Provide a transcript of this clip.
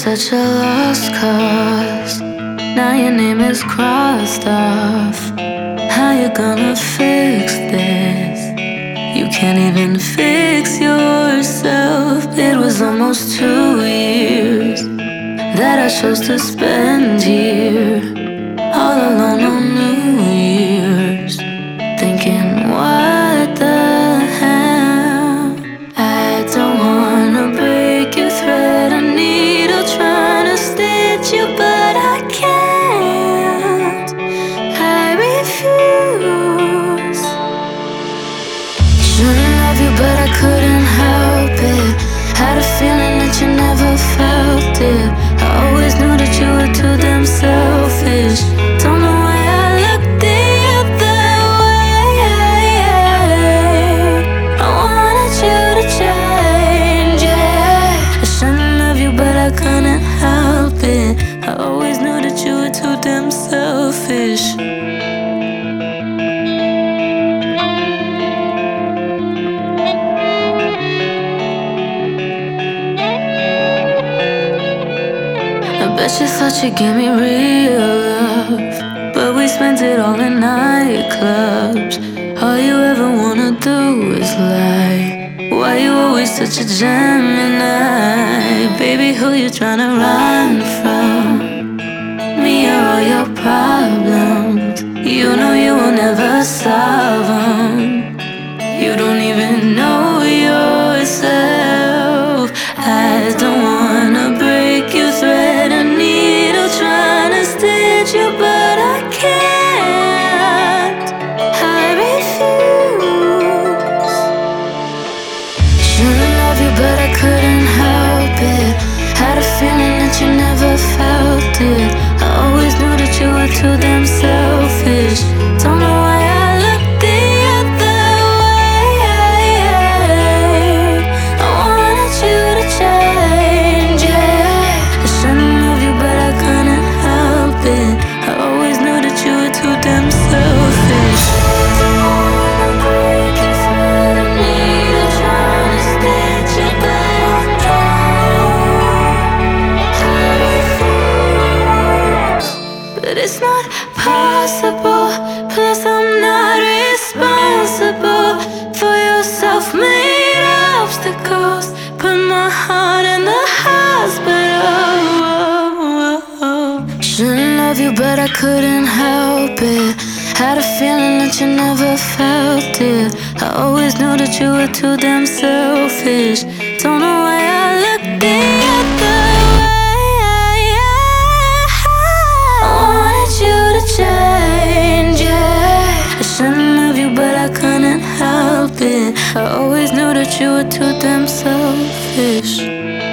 such a lost cause. Now your name is crossed off. How you gonna fix this? You can't even fix yourself. It was almost 2 years that I chose to spend here, all alone on New Year's, thinking, what the hell? I don't wanna break your thread, a needle trying to stitch you, but I can't. I refuse. Shouldn't love you, but I couldn't help it. Had a feeling that you never felt it. I always knew that you were too damn selfish. Don't know why I looked the other way. I wanted you to change, yeah. I shouldn't love you, but I couldn't help it. I always knew that you were too damn selfish. Bet you thought you gave me real love, but we spent it all in nightclubs. All you ever wanna do is lie. Why you always such a Gemini? Baby, who you tryna run from? Me or all your problems? You know you will never solve them. You don't even know yourself. I don't wanna break your thread, a needle trying to stitch you, but I can't. I refuse. Shouldn't love you, but I couldn't help it. Had a feeling that you never felt it. I always knew that you were too damn selfish. Don't know why I looked the other way. I wanted you to change, yeah. I shouldn't love you, but I couldn't help it. I always knew that you were too damn selfish. But it's not possible. Plus I'm not responsible for your self-made obstacles. Put my heart in the hospital. Shouldn't love you, but I couldn't help it. Had a feeling that you never felt it. I always knew that you were too damn selfish. Don't know why I looked the other way. I wanted you to change, yeah. I shouldn't love you, but I couldn't help it. I always knew that you were too damn selfish.